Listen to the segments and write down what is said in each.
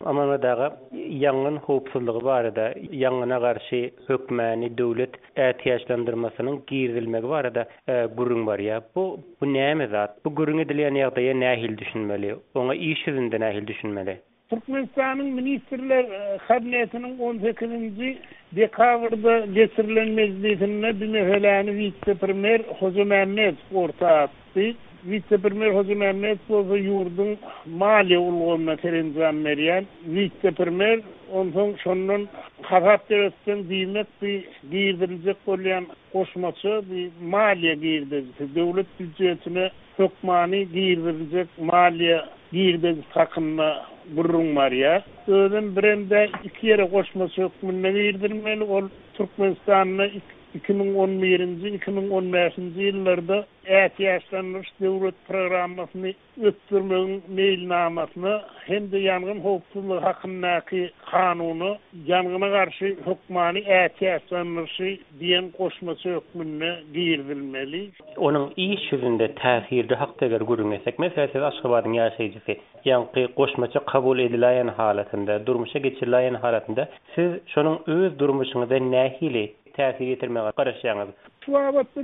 Amana daga ýangyn howpsuzlygy barada, ýangına garşy hökmäni döwlet ätiýaçlandyrmasynyň girdilmegi barada gurrun bar ýa. Bu näme zat? Bu gurrun edilýän ýagdaýa nähil düşünmeli? Oňa iş ýüzünde nähil düşünmeli? Türkmenistan'ın Ministrler Kabinetinin 18. dekabrda getirilen meclisine bir meseleni Vice-Premier Hoca Mehmet orta attı. Vice-Premier Hoca Mehmet bu yurdun maliye ulğununa terencan veriyen Vice-Premier ondan şonun kafat devletten diýmek bir girdirilecek bolýan koşmaçy bir maliye girdirici. Devlet büdjetine hökmani girdirilecek maliye girdirici takımına burrun var ya. Özüm birinde iki yere koşmaçy hökmüne girdirmeli. Ol Türkmenistan'na 2011-2015 ýyllarda ätiýaçlanmış döwlet programmasyny ötürmegiň meýilnamasyny hem-de ýangyn howpsuzlygy hakyndaky kanuny ýangyna garşy hökmany ätiýaçlanmışy diýen koşmaçy hökmüne girdilmeli. Onuň iş ýüzünde täsiri hakda görüňesek, meselesi Aşgabatyň ýaşaýjysy ýangy koşmaçy kabul edilýän halatynda, durmuşa geçirilýän halatynda siz şonuň öz durmuşyňyza nähili täsir ýetirmäge garaşýaňyz? Şu wagtda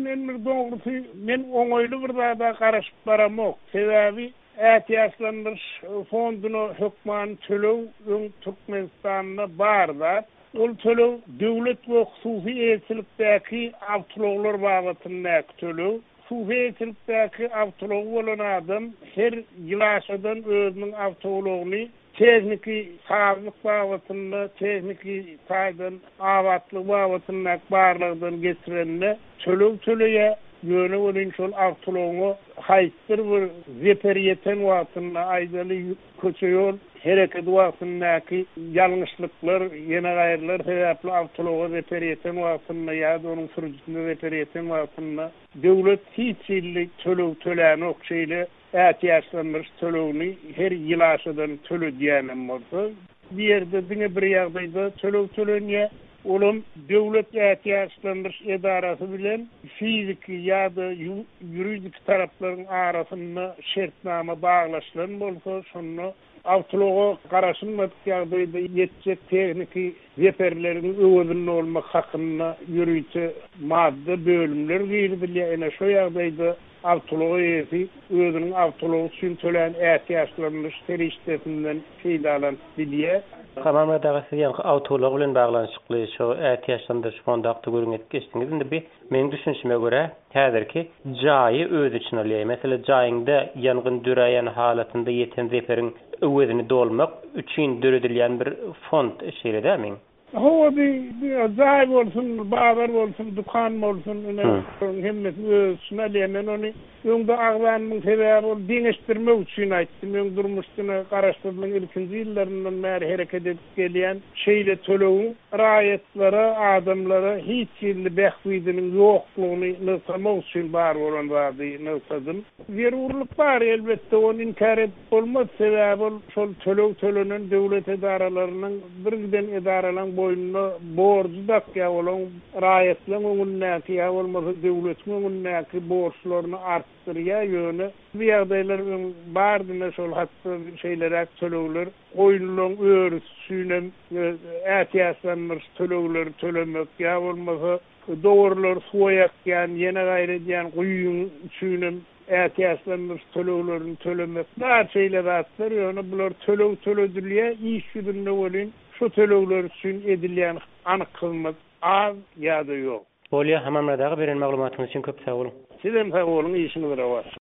men oňoýly bir zada garaşyp baramok. Sebäbi ätiýaçlanmış fonduny hökman tölew Türkmenistanda barda. Ol tölew döwlet we hususy elçilikdäki awtologlar bagatynda tölew. Hususy elçilikdäki awtolog bolan adam her ýylaşadan özüniň awtologyny tekniki sağlık bagatynda, tekniki taýdan awatlyk bagatynda barlygdan geçirenle töleýe ýöne bolan şol awtology haýsyr bir zeperiyeten wagtynda aýdaly köçeýol hereket wagtyndaky ýalňyşlyklar, ýene gaýrlar sebäpli awtology zeperiyeten wagtynda ýa-da onuň sürüjisinde zeperiyeten wagtynda döwlet hiç ýyllyk töläni okşeýle ätiýaçlanmış tölewni her ýylaşadan töledýänem bolsa, bir ýerde diňe bir ýagdaýda tölenýär. Olum döwlet ätiýaçlanmış edarasy bilen fiziki ýa-da ýuridik taraplaryň arasynda şertnama baglaşylan bolsa, şonu awtology garaşylmadyk ýagdaýda ýetjek tekniki zeperleriň öwründe bolmak hakynda ýürüýçi madde bölümler girdilýär. Ene şo ýagdaýda awtology özüniň awtology üçin tölen ätiýaçlanmış terişdesinden feýdalan bilýär. Hamama daga siz ýa-ni awtolog bilen baglanşykly şo ätiýaçlandyryş fondakda görüňet geçdiňiz. Indi bir meniň düşünşime görä häzirki jaýy öz için alýar. Mesela jaýyňda ýangyn düräýän halatynda ýeten zeperiň öwrüni dolmak üçin döredilýän bir fond şeýledämi? Hawa bir jaý bolsun, bazar bolsun, dukan bolsun, hemmet özüne onu ýöňde aglanmagyň sebäbi ol diňeşdirmek üçin aýtdym. Men durmuşyna garaşdyrmagyň ilkinji ýyllaryndan bäri hereket edip gelýän şeýle tölewiň raýatlara, adamlara hiç ýylly bähwidiniň ýoklugyny näsamak üçin bar bolan zady näsadym. Zerurlyk bar elbetde onu inkar edip bolmaz. Sebäbi ol şol tölenen döwlet edaralarynyň birden edaralan boyunna borcu dakya olan raýatlaryň öňündäki ýa bolmasa döwletiň öňündäki borçlaryny artdyrýar ýöne bir ýagdaýlar bardyna şol hatda şeýlerek tölewler goýulan öwrüsüne ätiýaçlanmış tölewler tölemek ýa bolmasa dogurlar soýakýan ýene gaýry diýen goýun üçin ätiýaçlanmış tölewlerini tölemek näçe şeýle batlar ýöne bular töledilýär iş ýüzünde bolan şu tölewler üçin edilýän anyk kılmak az ýa-da ýok. Bolýa hamamadaga beren maglumatyňyz üçin köp sag bolun. Sizem sag bolun, işiniz bar.